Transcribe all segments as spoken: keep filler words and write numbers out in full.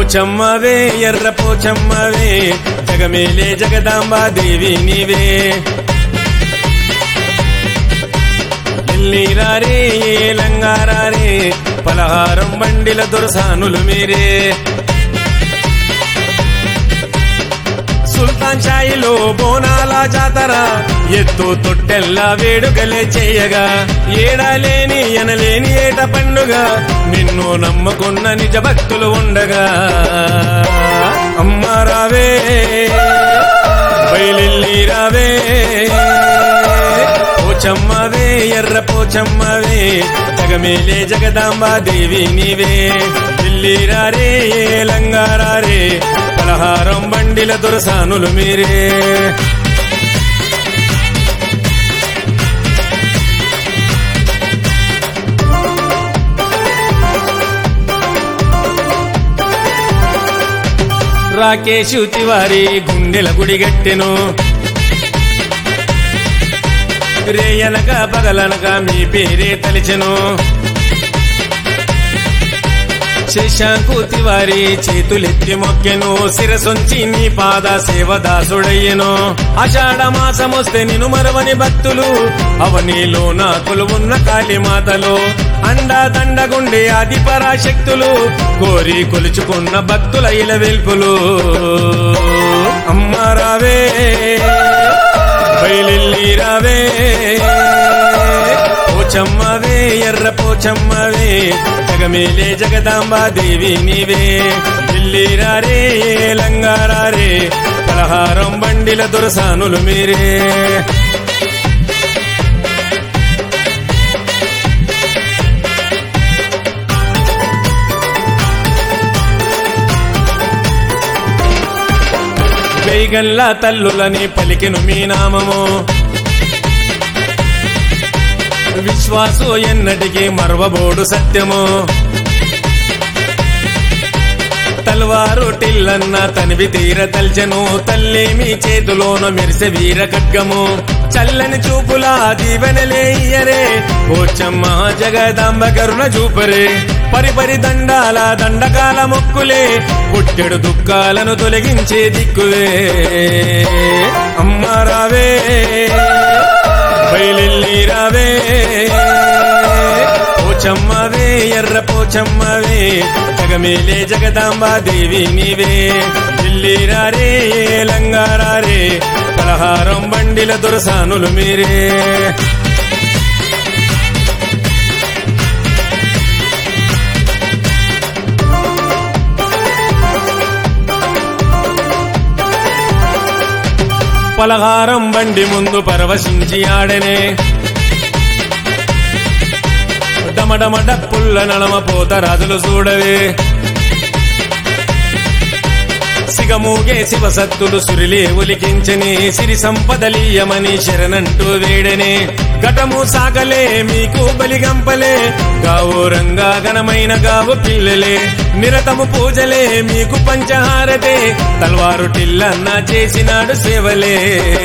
పోచమ్మవే ఎర్ర పోచమ్మవే జగమేలే జగదాంబా దేవి నీవే ఎల్లీరారే ఏలంగారారే పలహారం బండిల దొరసానులు మీరే సుల్తాన్ షాయిలో బోనాల జాతర ఎత్తు తొట్టెల్లా వేడుకలే చేయగా ఏడాలేని ఎనలేని ఏట పండుగ నిన్ను నమ్ముకున్న నిజ భక్తులు ఉండగా అమ్మా రావే బయలెల్లి రావే పోచమ్మవే ఎర్ర పోచమ్మవే జగమేలే జగదాంబా దేవి నీవే ఢిల్లీరారే ఏలంగారారే పలహారం బండిల దొరసానులు మీరే రాకేషు తివారి గుండెల గుడిగట్టెను రేయనగా పగలనగా మీ పేరే తలిచెను శశాంకు తివారి చేతులెత్తి మొక్కెను శిరసొంచి నీ పాద సేవదాసుడయ్యను ఆషాఢ మాసమొస్తే నిను మరవని భక్తులు అవనిలో నా కొలువున్న కాళీమాతలో అండా దండగుండే ఆది పరాశక్తులు కోరి కొలుచుకున్న భక్తుల ఇలవెల్పులు అమ్మా రావే బయలెల్లి రావే పోచమ్మవే ఎర్ర పోచమ్మవే జగమేలే జగదాంబా దేవి నీవే ఢిల్లీరారే ఏలంగారారే పలహారం బండిల దొరసానులు మీరే వేగల్లా తల్లులని పలికెను మీ నామము విశ్వాసు ఎన్నటికి మర్వబోడు సత్యము తల్వారు టిల్లన్న తనివి తీర తల్చెను తల్లి మీ చేతిలోన మెరిసె వీర ఖడ్గము చల్లని చూపులా దీవెనలే ఇయ్యరే పోచమ్మ జగదాంబ కరుణ చూపరే పరిపరి దండాల దండకాల మొక్కులే పుట్టెడు దుఃఖాలను తొలగించే దిక్కువే అమ్మా రావే బయలెల్లి రావే పోచమ్మవే ఎర్ర పోచమ్మవే జగమేలే జగదాంబా దేవి నీవే ఢిల్లీరారే ఏలంగారారే పలహారం బండిల దొరసానులు మీరే పలహారం బండి ముందు పరవశించి ఆడనే డమడమ డప్పుల్ల నడమ పోత రాజులు చూడవే సిగమూగే శివసత్తులు సురిలే ఒలికించని సిరి సంపదలీయమని శరణంటూ వేడనే ఘటము సాగలే మీకు బలిగంపలే గావు రంగా ఘనమైన గావు పిల్లలే నిరతము పూజలే మీకు పంచహారతే తల్వారు టిల్లన్న చేసినాడు సేవలే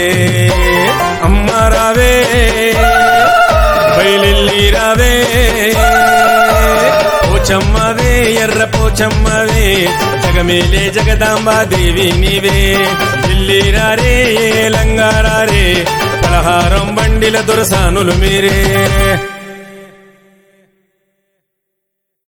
అమ్మా రావే బయలెల్లి రావే పోచమ్మవే ఎర్ర పోచమ్మవే జగమేలే జగదాంబా దేవి నీవే ఢిల్లీరారే ఏలంగారారే పలహారం బండిల దొరసానులు మీరే